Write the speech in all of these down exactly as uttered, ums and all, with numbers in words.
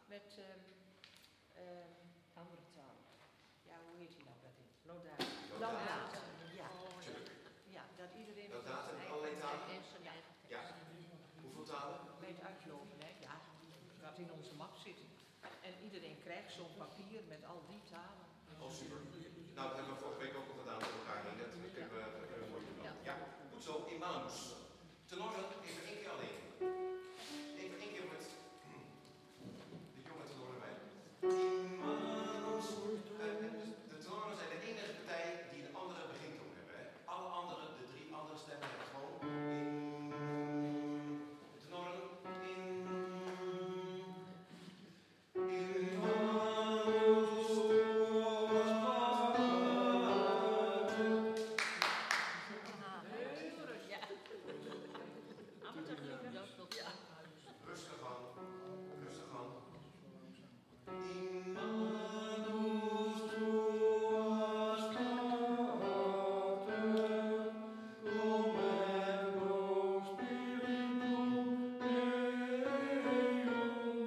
met um, um, andere talen. Ja, hoe heet die nou dat in? Laudato. Laudato. Ja. Tuurlijk. Ja, dat iedereen... Laudato in allerlei talen? Ja. Ja. Hoeveel talen? Bij het uitlopen, hè? Ja. Dat in onze map zit. En iedereen krijgt zo'n papier met al die talen. Oh, super. Nou, dat hebben we vorige week ook al gedaan met elkaar heen. Dat kunnen we, dat kunnen we mooi doen. Ja, goed zo. Immanus. Tenoren, even één keer alleen. Even één keer met de jonge tenoren bij. Immanus. De tenoren zijn de enige partij die een andere begintoon hebben. Hè? Alle andere, de drie andere stemmen hebben gewoon in. De tenoren in. Rustig aan, rustig aan. Immanus tuas pater, Domino Spiritum Deum,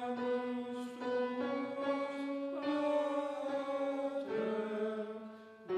Immanus tuas pater,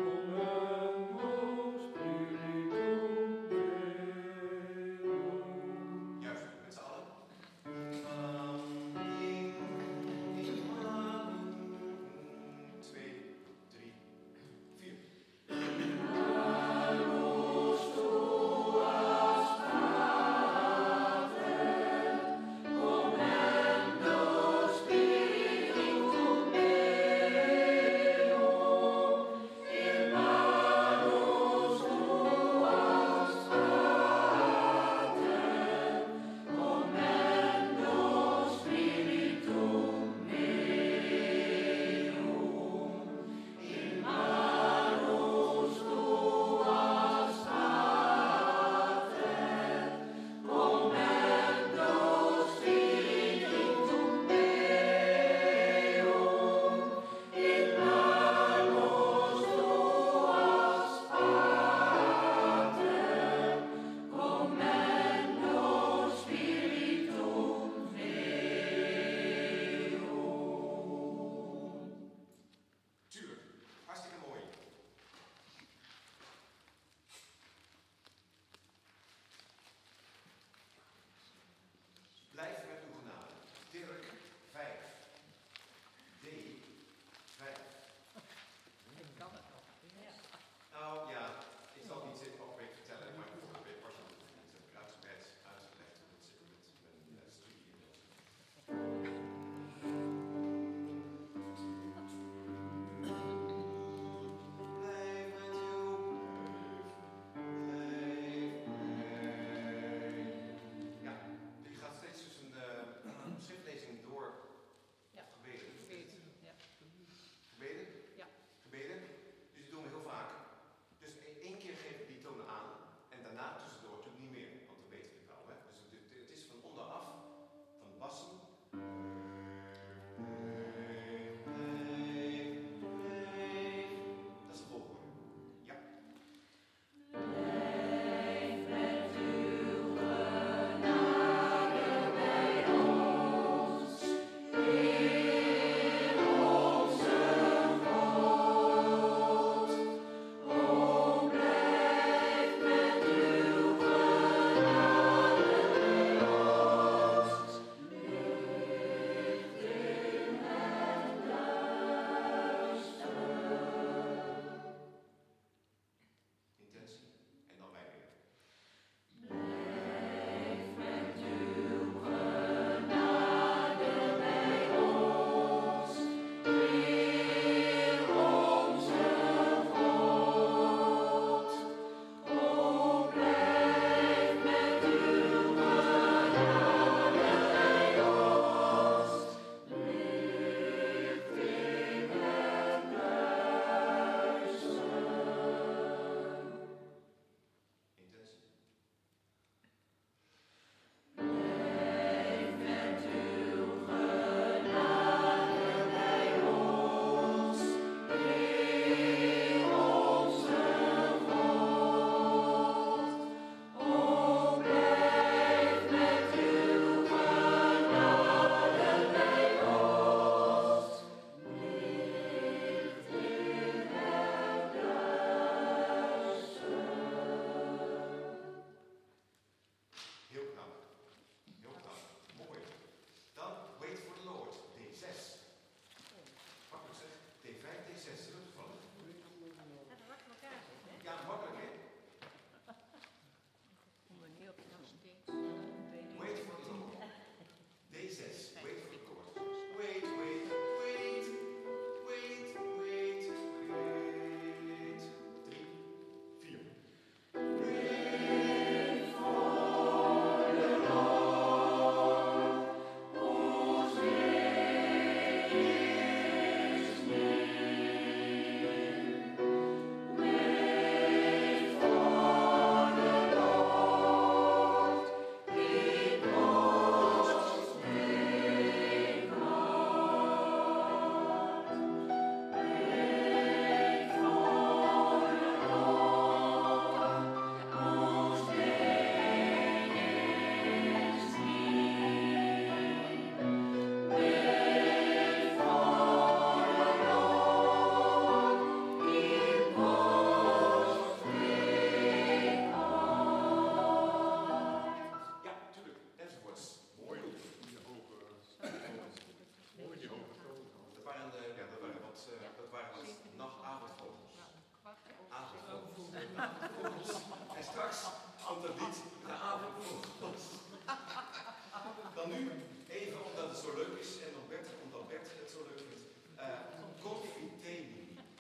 vogels. En straks komt het lied de avondvogels. Dan nu even omdat het zo leuk is en omdat Bert, omdat Bert het zo leuk vindt. Uh, Confitemi.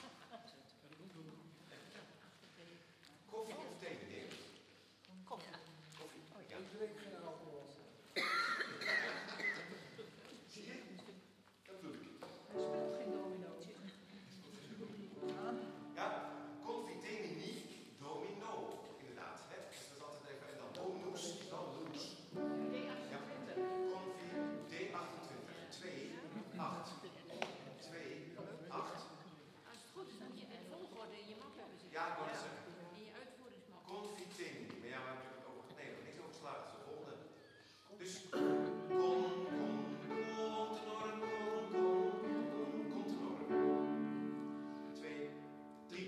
Koffie of thee, meneer? Koffie. Koffie. Ja. Ik drink geen alcohol. Zie je? Dat bedoel ik. Hij speelt geen domino. Ja, confitemi domino, inderdaad. Hè? Dus dat is altijd even, en dan bonus, dan loes. Ja, confi D achtentwintig, twee, acht, twee, acht. Als het goed is, moet je in volgorde in je map hebben zitten. Ja, ik wou het zeggen. In je uitvoeringsmap. Confitemi. Maar ja, we hebben natuurlijk over, nee, we hebben niks over geslagen, dat is de volgende. Dus, con, con, contenor, con, con, contenor. Twee, drie.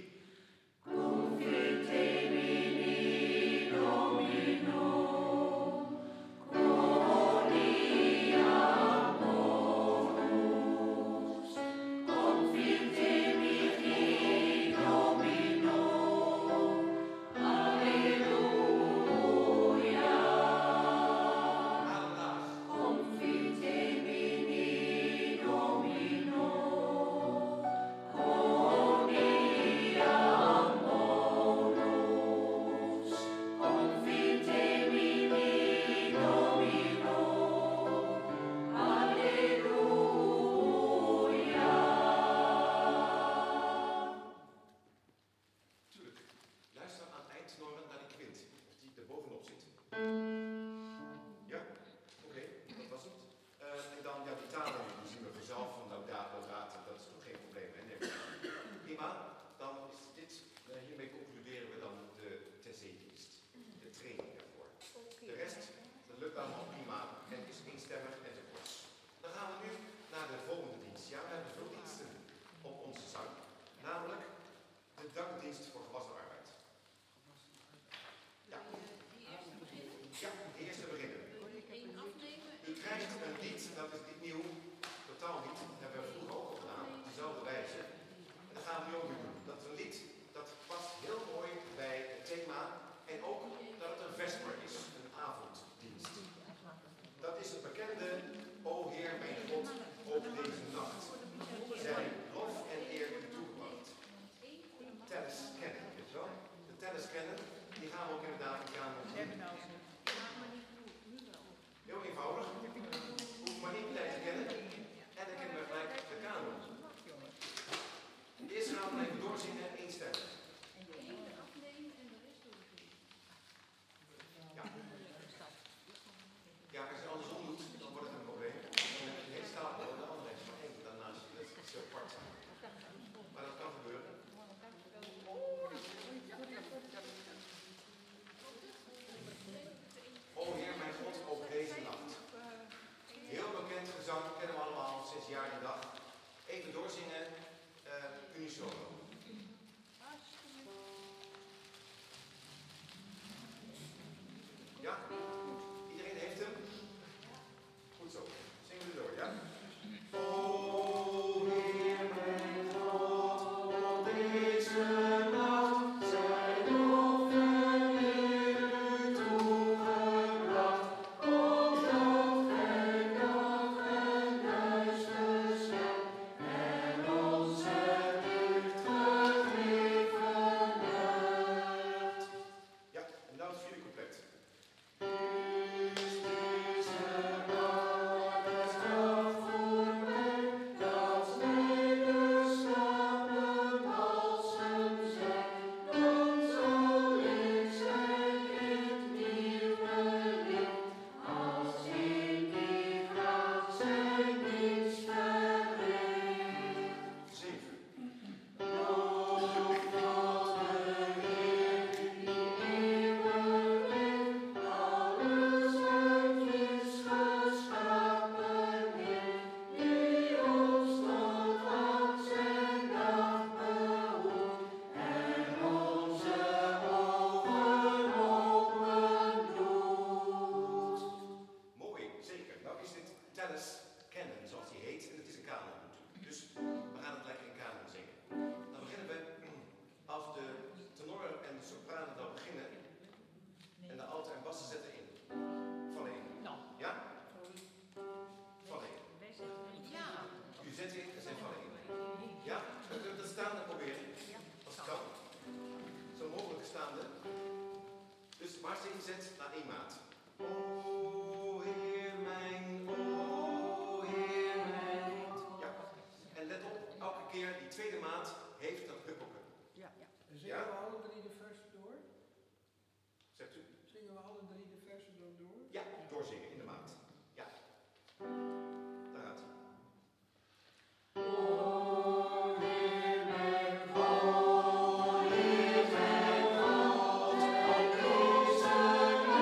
Some uitgezet naar één maat. O Heer mijn, o Heer mijn. Ja, en let op, elke keer die tweede maat heeft dat huppelke. Ja. En zingen Ja? we alle drie de versen door? Zegt u? Zingen we alle drie de versen dan door? Ja, doorzingen in de maat. Ja. Daar gaat hij. O Heer mijn God, o Heer mijn God,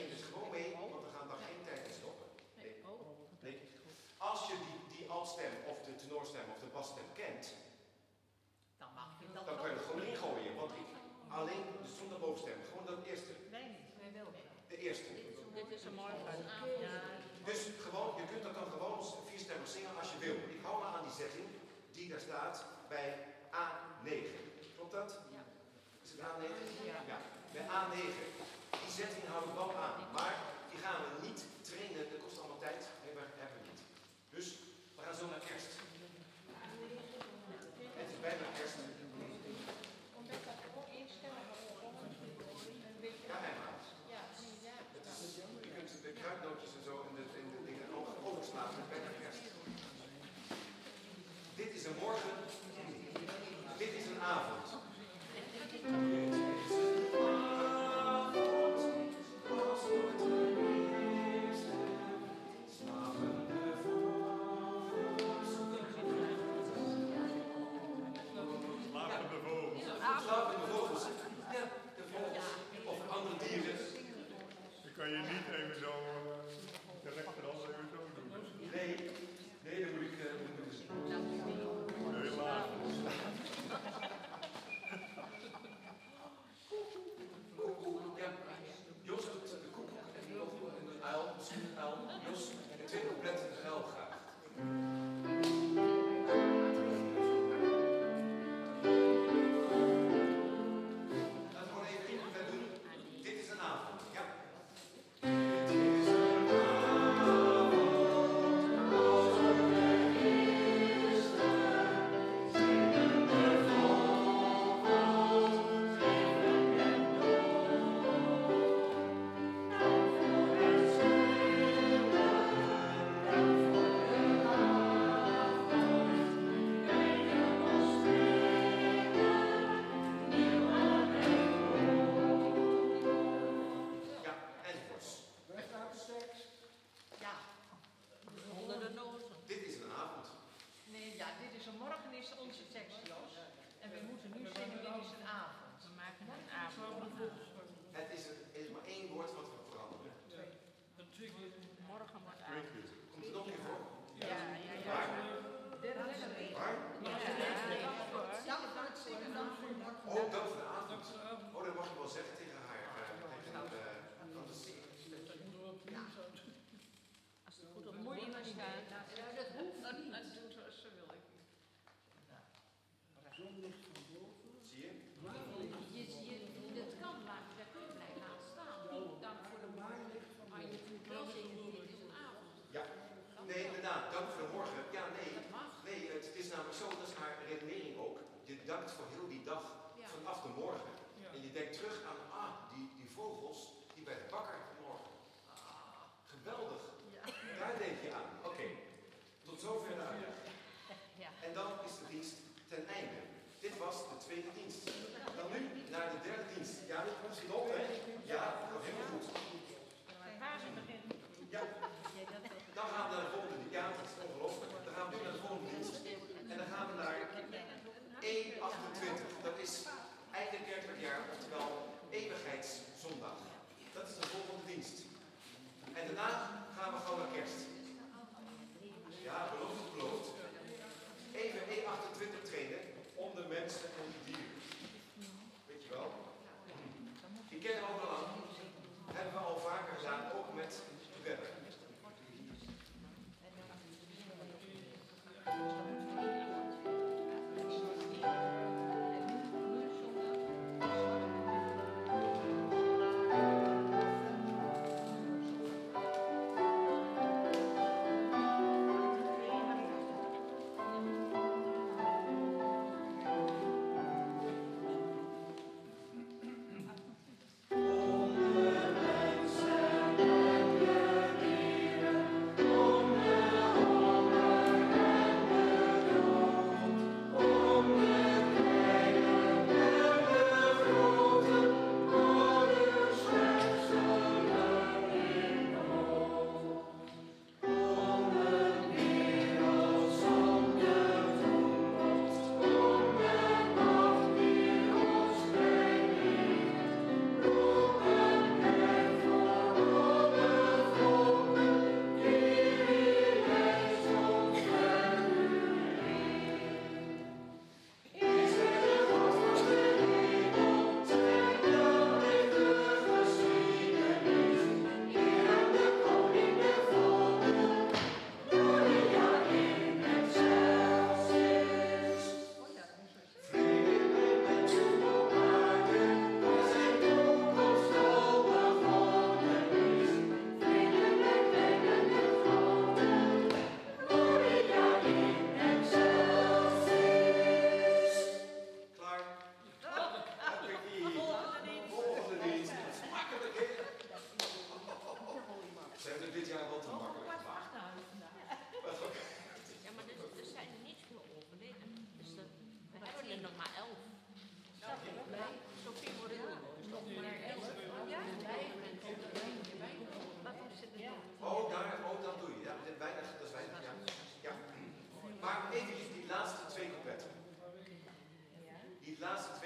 neem dus gewoon mee, want we gaan daar geen tijd in stoppen. Nee. Nee. Als je die, die altstem of de tenorstem of de basstem kent, Dan mag je dat dan kan je er gewoon in gooien. Want ik, alleen dus zonder bovenstem, gewoon dat eerste. Nee, wij wel. De eerste. Dit is een mooie avond. Ja. Dus gewoon, je kunt dat dan gewoon vierstemmig zingen als je wil. Ik hou me aan die zetting die daar staat bij A negen. Klopt dat? Ja. Is het A negen? Ja. Ja. Bij A negen. Die zetting hou ik wel aan. Maar die gaan we niet trainen. Dat kost allemaal tijd. Nee, maar hebben we niet. Dus we gaan zo naar kerst. Het is bijna kerst. Omdat dat ook instellen van een beetje. Ja, Emma. Ja, ja. Het is, je kunt de kruidnootjes en zo in de, in de dingen ook overslaan. Het is bijna kerst. Dit is een morgen. Dit is een avond. Slapende vogels. Ja, de vogels. Of andere dieren. Dan kan je niet even zo uh, de rechterhand even zo doen. Nee, nee, dat moet ik, uh, dat moet ik zien. Heel laag. Ja, Jos doet de koekoek en de en de uil, misschien een uil. Jos, de twee coupletten de uil graag. Laten we gewoon even één couplet doen. Dit is een avond, ja. Dit is een avond, als er is, zingen de vogels, geven en ja, enzovoorts. Waar staat de tekst? Ja. Onder de nozen. Dit is een avond. Nee, ja, dit is een morgen is onze tekst, Jos. En we moeten nu zingen, dit is een avond. We maken een avond. Het is, er is maar één woord wat we veranderen. Morgen wordt Twee avond. keer. Komt het nog een keer voor? Ja, ja, ja. Waar? Derde letter. Waar? Ja, ja, hoor. Ja, we gaan het zingen dan voor de dag. Oh, dank voor de avond. Oh, dat mag je wel zeggen tegen haar. Uh, tegen, uh, anders, Als het goed op moeilijk staat. Dat hoeft niet. Dat doet zoals ze willen. Zonlicht van boven. zie je? Je, je, dat kan laten, daar kun je blij laten staan. Niet dan voor de morgen. Maar je moet wel zeggen, dit is een avond. Ja. Nee, inderdaad. Dank voor de morgen. Ja, nee. Dat mag. Nee, het, het is namelijk zo, dat is haar redenering ook. Je dankt voor heel die dag Ja. vanaf de morgen. En je denkt terug aan, ah, die, die vogels die bij de bakker vanmorgen. Ah, geweldig. Daar denk je aan. Oké. Tot zover de uitleg. Ja. En dan is de dienst ten einde. Dit was de tweede dienst. Dan nu naar de derde dienst. Ja, dit komt zit op, hè? Ja, dat gaat helemaal goed. Pasen begint. Ja, dan gaan we naar de volgende dienst. Ja, dat is ongelooflijk. Dan gaan we nu naar de volgende dienst. En dan gaan we naar één achtentwintig. Dat is einde kerkelijk jaar, oftewel eeuwigheidszondag. Dat is de volgende dienst. En daarna gaan we gewoon naar kerst. Ja, beloofd, beloofd. Even E achtentwintig trainen om de mensen en de dieren. Weet je wel? Je kent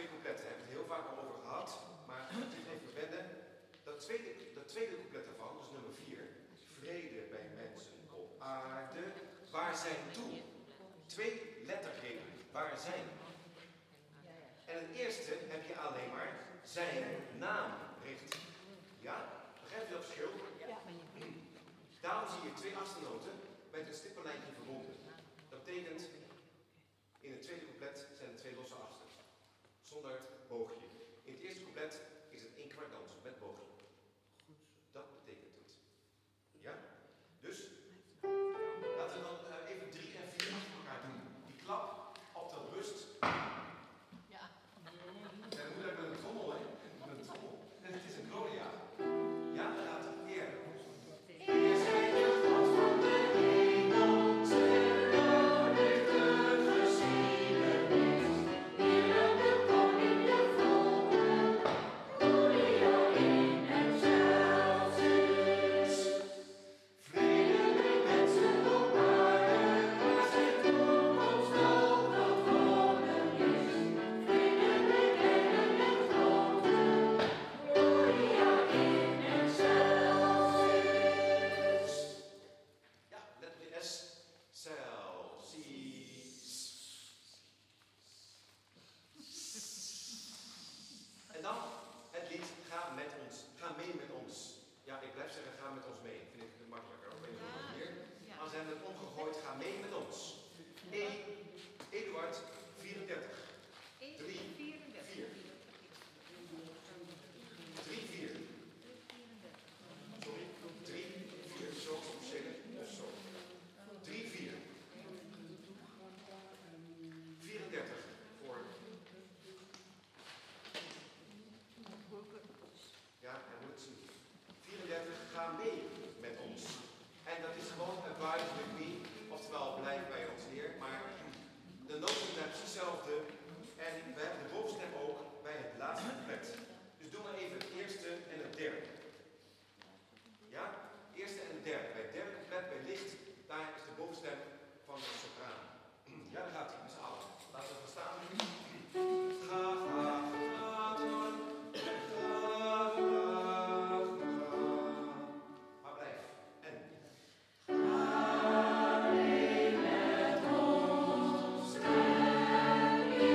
twee coupletten, daar hebben we het heel vaak al over gehad. Maar het is even wennen. Dat tweede, dat tweede couplet daarvan, dus nummer vier. Vrede bij mensen op aarde. Waar zijn toe? Twee lettergrepen. Waar zijn? En het eerste heb je alleen maar zijn naam richt. Ja? Begrijp je dat verschil? Ja. Daarom zie je twee achternoten met een stippenlijntje verbonden. Dat betekent, in het tweede couplet zijn er twee losse achters. Zonder het boogje. In het eerste couplet is het één kwartdans met boogje. Dat betekent het. Ja? Dus, laten we dan uh, even drie en vier achter elkaar doen. Die klap op de rust. Ja. Ja, dan moet hebben een trommel, hè? Met een trommel. En het is een gloria. Ja, dan gaat het eerder. Amen.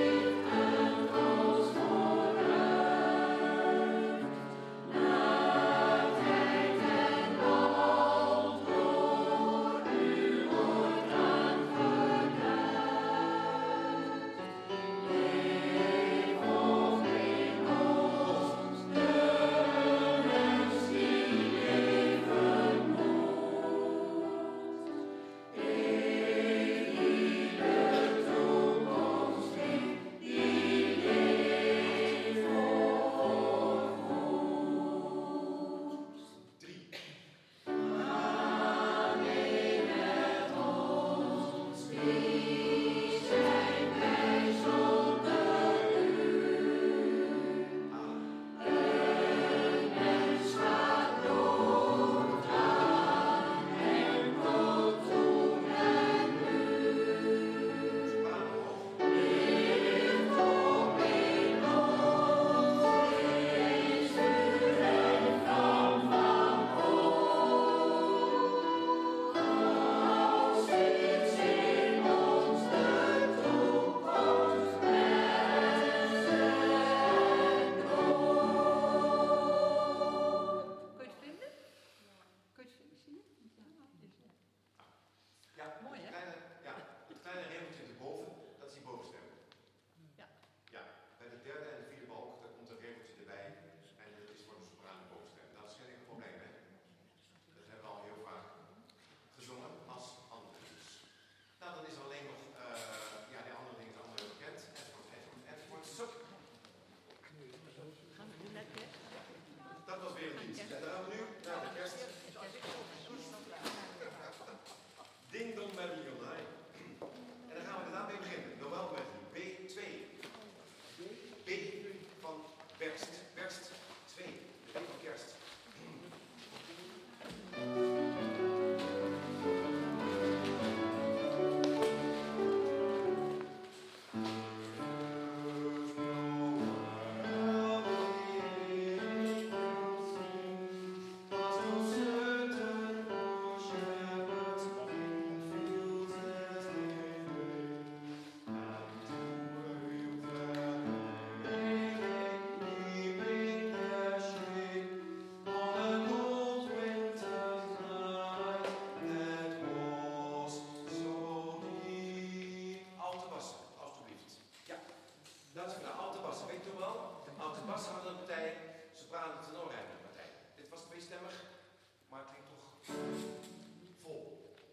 je toen wel? Alto bas hadden een partij, sopraan en tenor hebben een partij. Dit was tweestemmig, maar het klinkt toch vol.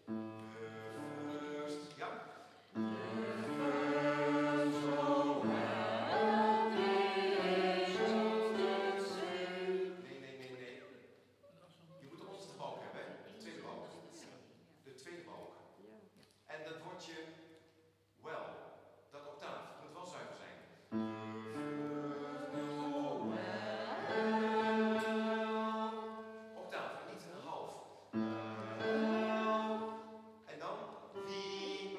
First, ja. Nee, nee, nee, nee. Je moet de onderste balk hebben, hè? De tweede balk. De tweede balk. En dat woordje wel, dat octaaf, moet wel zuiver zijn. Octaaf, niet een half. En dan, the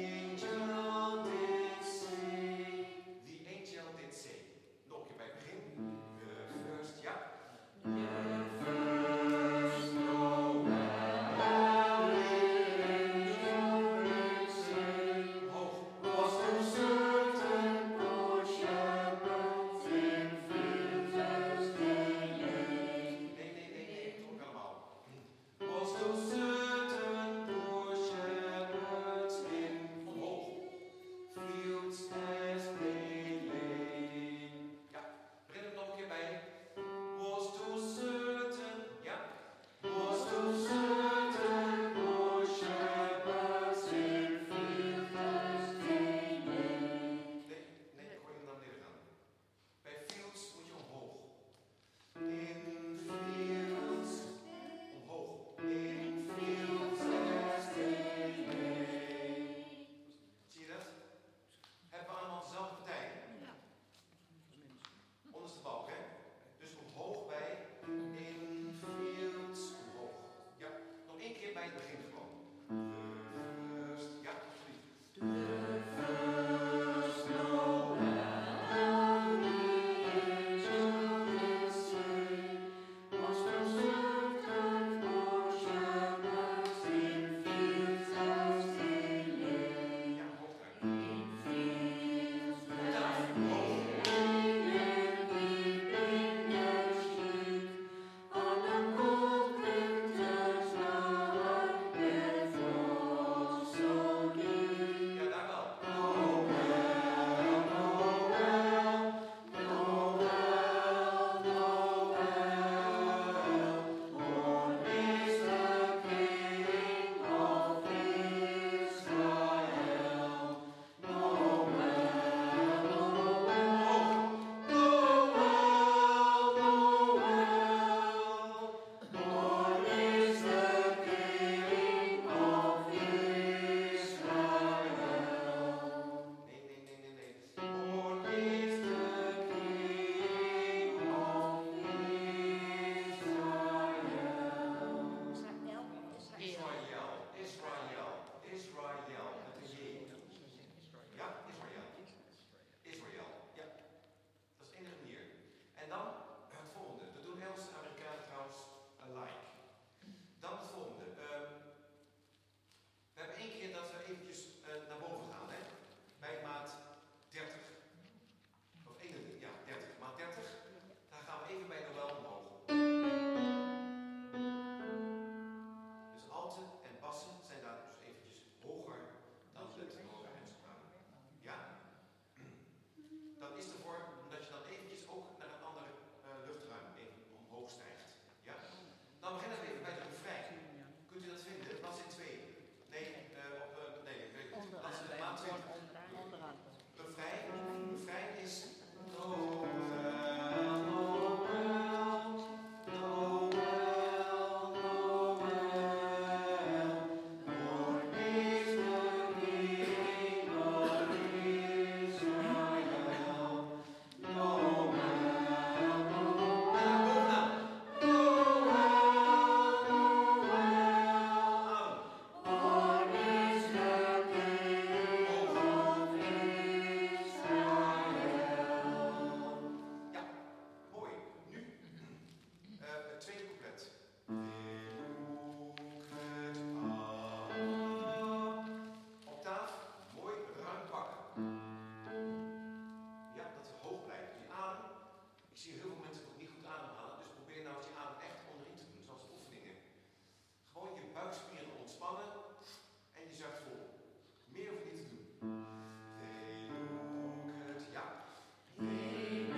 angel did say, the angel did say. Nog een keer bij het begin. First, ja. They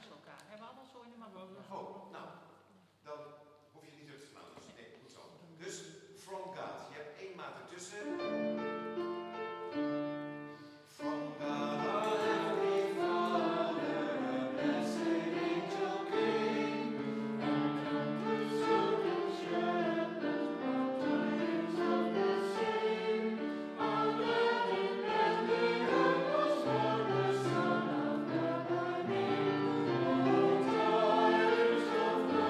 naast elkaar. Hebben we allemaal zo in de map. Oh, nou, dan hoef je niet terug te slaan. Dus nee, goed zo. Dus from God. Je hebt één maat ertussen. From God. Of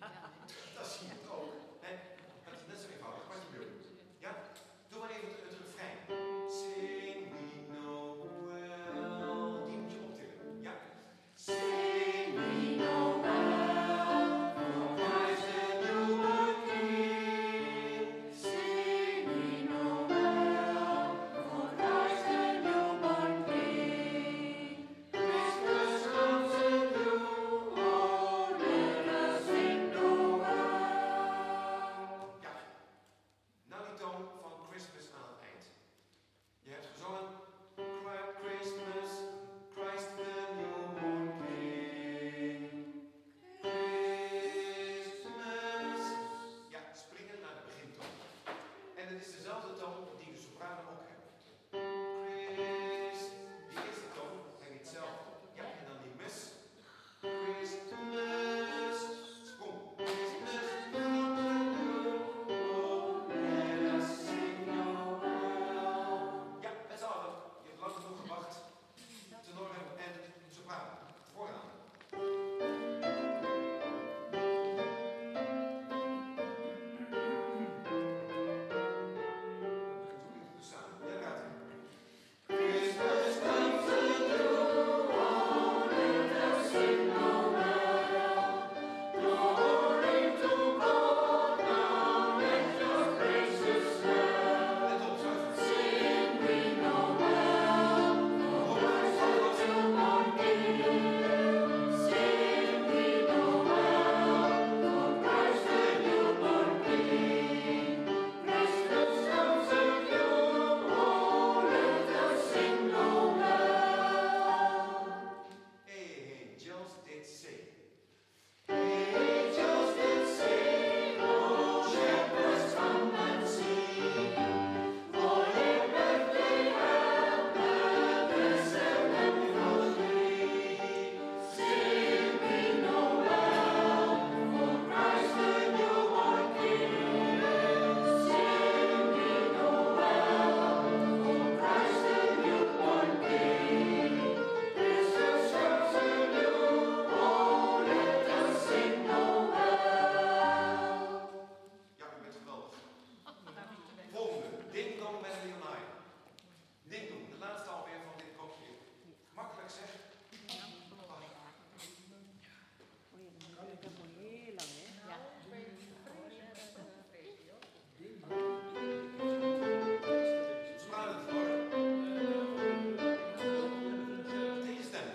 Dat zie je ook. Hè? Het is net zo eenvoudig. Wat je wil. Ja? Doe maar even het, het refrein. Sing we know well. Die moet je optillen. Ja? Sing we know well. For Christ the newborn King. Sing we know well. For Christ the newborn King. Christmas comes anew. Oh, let us sing Noël. Ja. Nou die toon van Christmas aan het eind. Je hebt gezongen Christmas, Christ the newborn King. Christmas. Ja, springen naar de begintoon. En het is dezelfde toon die de sopranen ook hebben. Chris. Die eerste toon heb je hetzelfde. Ja, en dan die mis. Christmas. Sprong. Christmas comes anew. Oh, let us sing Noël. Ja, met z'n allen. Je hebt lang genoeg gewacht. Tenoren en sopraan. Vooraan. Samen. Ja, gaat ie. Christmas comes anew. Oh, let us sing Noël. Glory to God, now let your praises swell. Let op, zuiver. Sing we Noël, for Christ the newborn King. Sing we Noël, for Christ the newborn King. Christmas comes anew, oh, let us sing Noël. Angels did sing. Angels did sing, oh, shepherds come and sing. For in Bethlehem the blessed Lamb was laid. Sing we Noël, for Christ the newborn King. Sing we Noël, for Christ the newborn King. Christmas comes anew, oh, let us sing Noël. Ja, u bent geweldig. Volgende, Ding Dong Merrily on High. Ding Dong, de laatste alweer van dit kopje. Makkelijk zeg. Sopraan het voor. Tegen stem.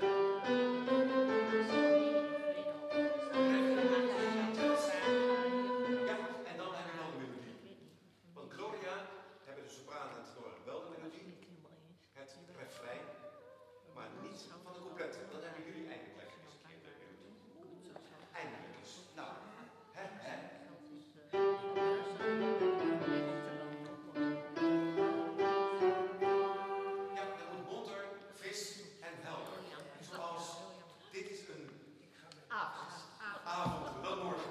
Ja, en dan hebben we nog de melodie. Want Gloria hebben de sopraan en tenoren wel de melodie. Het refrein, maar niet van de coupletten. Dan hebben jullie eindelijk lekker eens een keer de melodie. Eindelijk eens. Nou, hè, hè. Ja, dat moet bonter, fris en helder. Zoals, dit is een Avond. avond, wel morgen.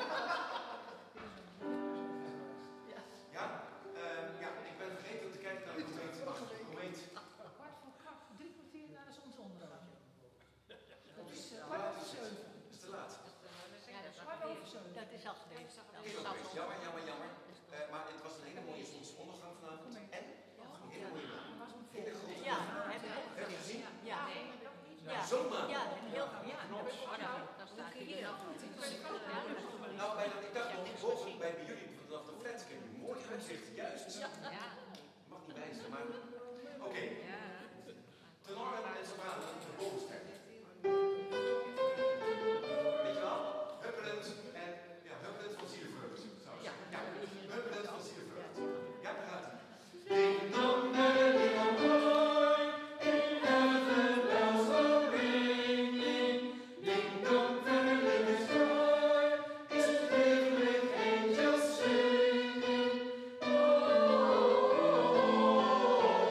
Ja, ehm, ja, ik ben vergeten te kijken naar de komeet. Komeet. Kwart voor kwart, drie kwartier na de zonsondergang. Dat is eh, Hoe kwart laat over is het? zeven. Is te laat. Kwart over zeven. Dat is al geweest. Dat Is is ook al best. Jammer, jammer, jammer. Eh, maar het was een hele mooie zonsondergang vanavond. En een hele mooie maan. Was een Hele grote Ja, maan. heb ik ook Heb je gezien? Ja. Ja. Zo'n maan. Ja, heel goed. Ja, Ja, dan staat hij er nog. Nou, bij dat, ik dacht nog, boven bij jullie vanaf de flat, heb je een mooi uitzicht. Juist. Ja. Mag niet wijzen, maar... Oké. Tenoren en sopranen, de bovenstem. Weet je wel? Huppelend en... Ja, huppelend van zielevreugd. zou ik zeggen. Ja, huppelend van zielevreugd. Ja, daar gaat hij. Ding dong, merrily on high, in heaven bells are ringing. Ding dong, merrily the sky is filled with angels singing. Oh,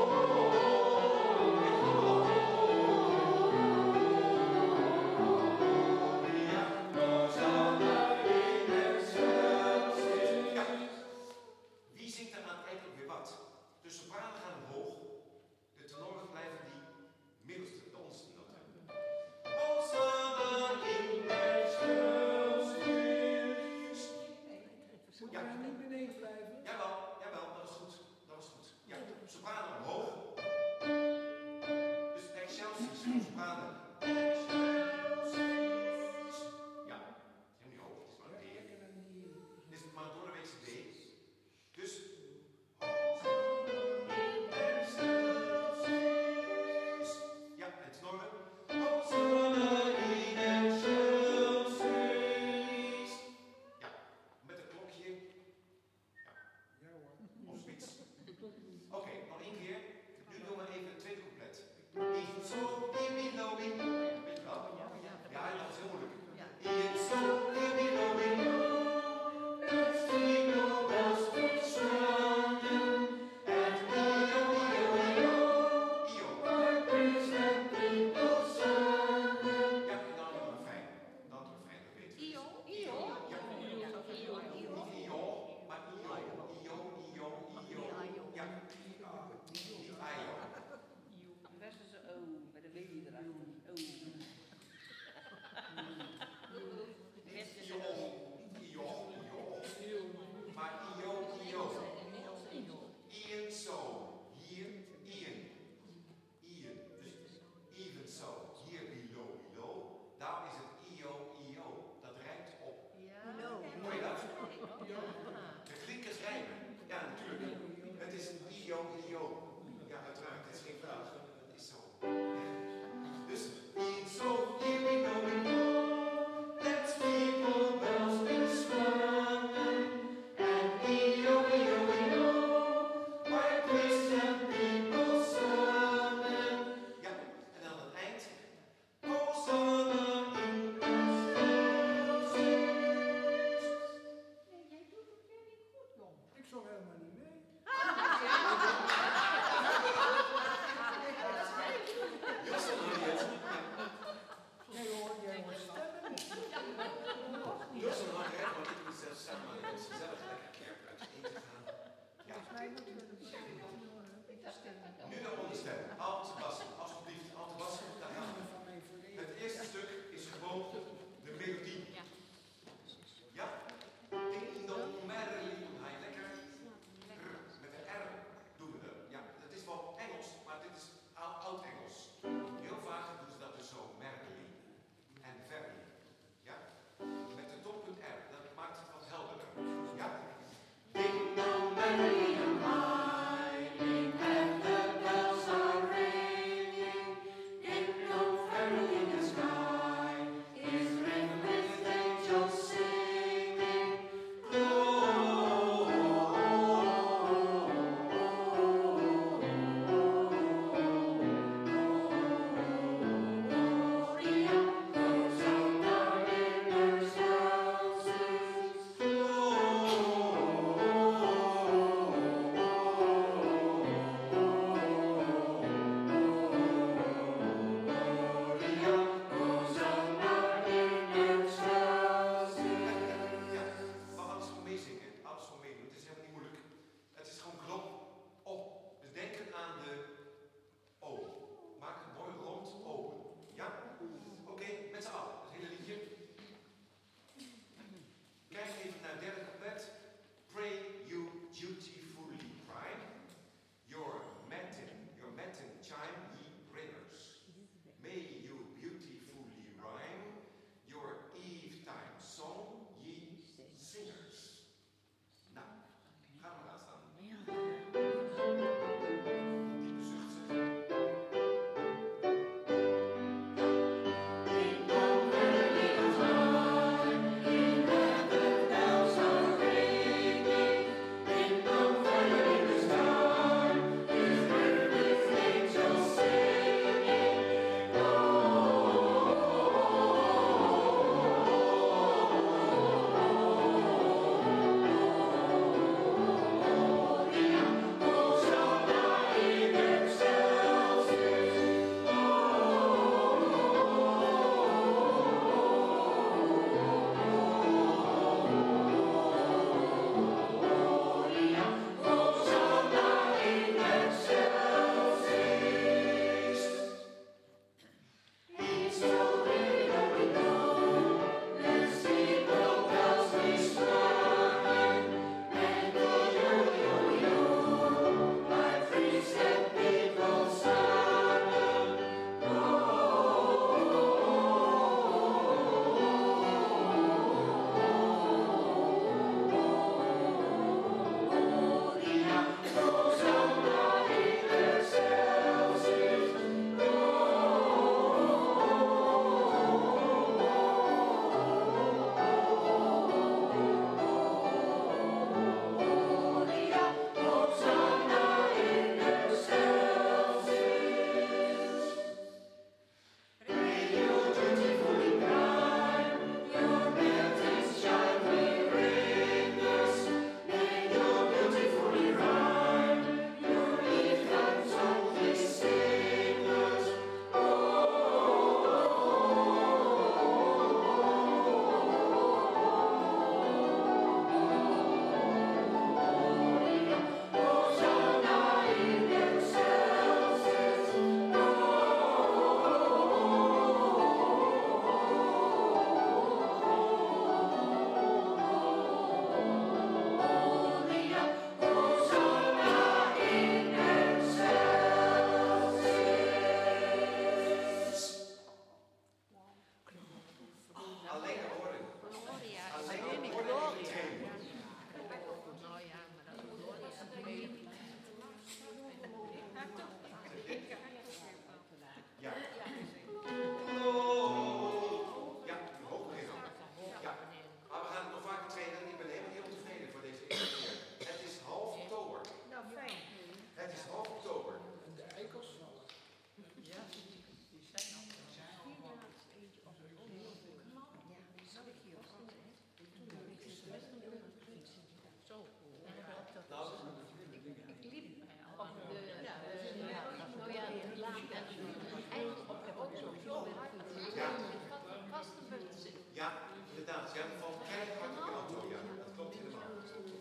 inderdaad. Ja, van keihard op je auto. Ja, dat klopt helemaal.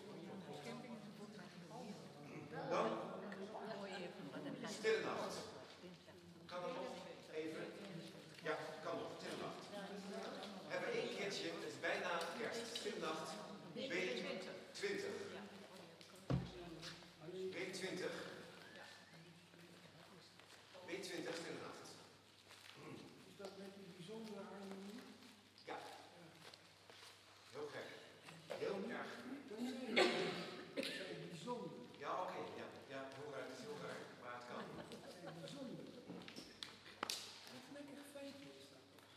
Dan, stille nacht. Kan dat nog even? Ja, kan nog. Stille nacht. We hebben één keertje, het is bijna kerst. Stille nacht. week twintig. week twintig. week twintig, stille nacht. Is dat met die bijzondere harmonie? Ja. Heel gek. Heel erg. Dat zijn bijzonder. Ja, oké. Ja, ja, heel raar. Het is heel raar. Maar het kan. Bijzonder. Wat lekker feitje is dat toch?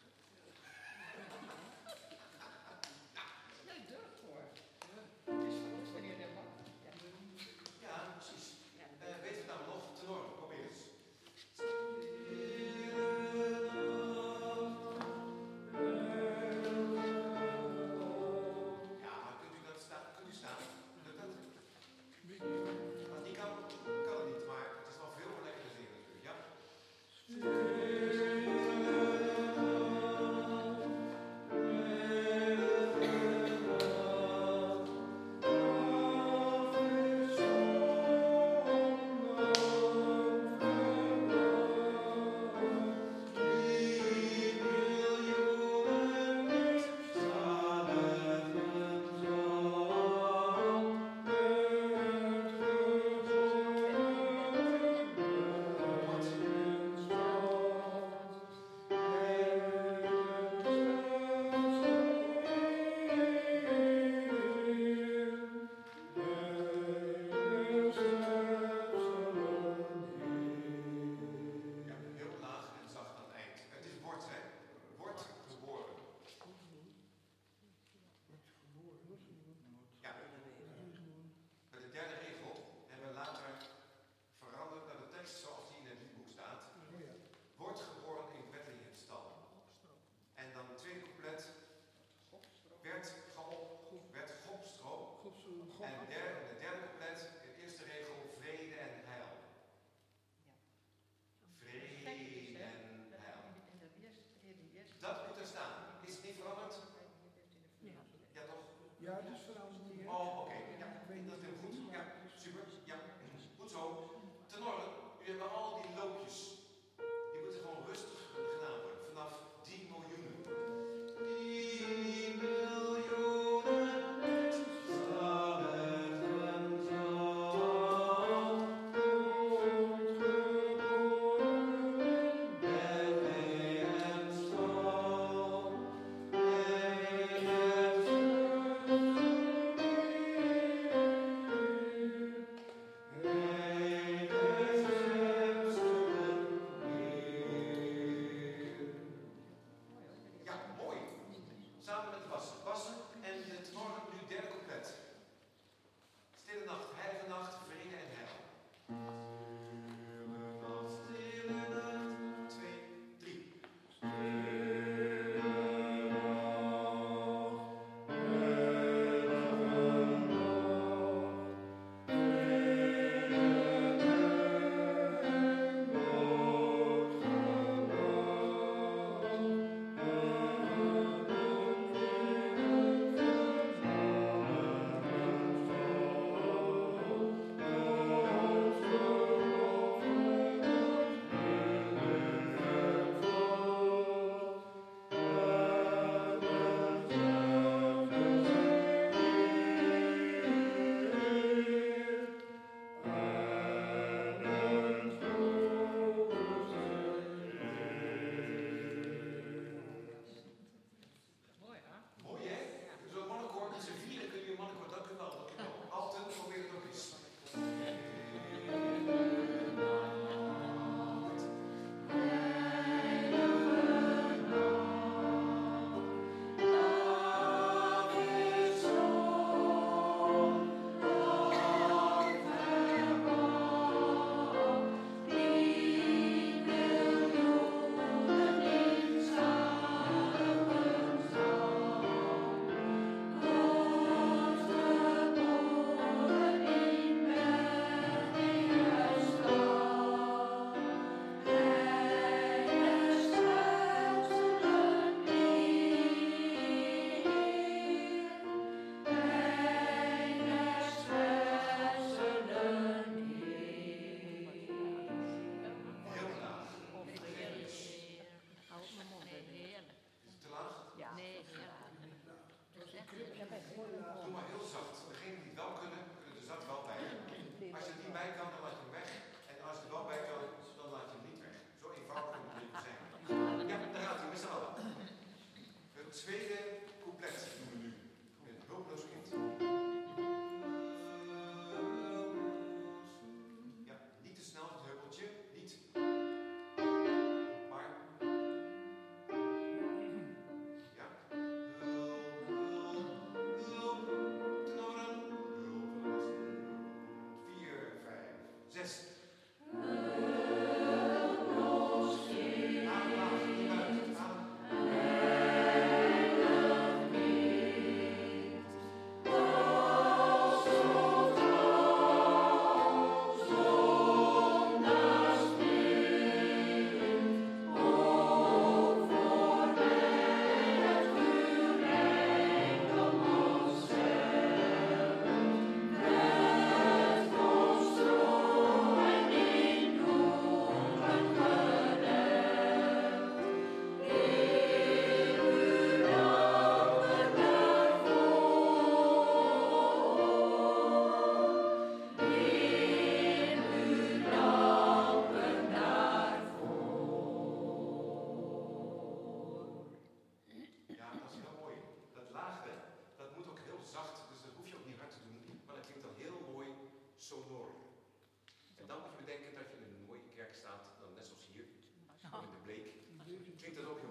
Jij durft hoor. Het is voor ons meneer De Bak. Ja, precies. Uh, weet je het nou nog? Tenor, probeer eens. Ja, maar kunt u dat staan? Kunt u staan? Lukt dat? Als die kan, kan het niet, maar het is wel veel lekkerder zingen natuurlijk. Ja? Ja, heel laag en zacht aan het eind. Het is wordt, hè? Wordt geboren. Ja. Bij de derde regel hebben we later veranderd naar de tekst zoals die in het liedboek staat. Wordt geboren in Bethlehemstal. En dan het tweede couplet. Werd geop, werd gopstroom. En de derde, de derde couplet, de eerste regel, vrede en heil. Vrede en heil. Dat moet er staan. Is het niet veranderd? Ja, toch? Ja, het is veranderd. Oh, oké. Ja, dat is heel goed. Ja, super. Ja, goed zo. Tenoren, jullie hebben al die loopjes. Die moeten gewoon rustig gedaan worden. Vanaf die miljoenen. Die miljoenen met zalig en zaal. Bethlehemstal. Bethlehemstal. doe maar heel zacht. Degenen die het wel kunnen, kunnen er zacht wel bij. Als je er niet bij kan, dan laat je hem weg. En als je er wel bij kan, dan laat je hem niet weg. Zo eenvoudig moet het zijn. Ja, daar gaat hij met z'n allen. Het tweede couplet doen we nu. Met hulpeloos kind. Ja, niet te snel het huppeltje. Niet. Maar. Ja. Hulp, hulp, hulp. Tenoren. Hulpeloos. Vier, vijf, zes. Aanlaag, niet buiten. Aan. Ja, dat is heel mooi. Dat lage, dat moet ook heel zacht, dus dat hoef je ook niet hard te doen, maar dat klinkt dan heel mooi sonor. En dan moet je bedenken dat je in een mooie kerk staat, dan net zoals hier, in de Bleek, klinkt dat ook heel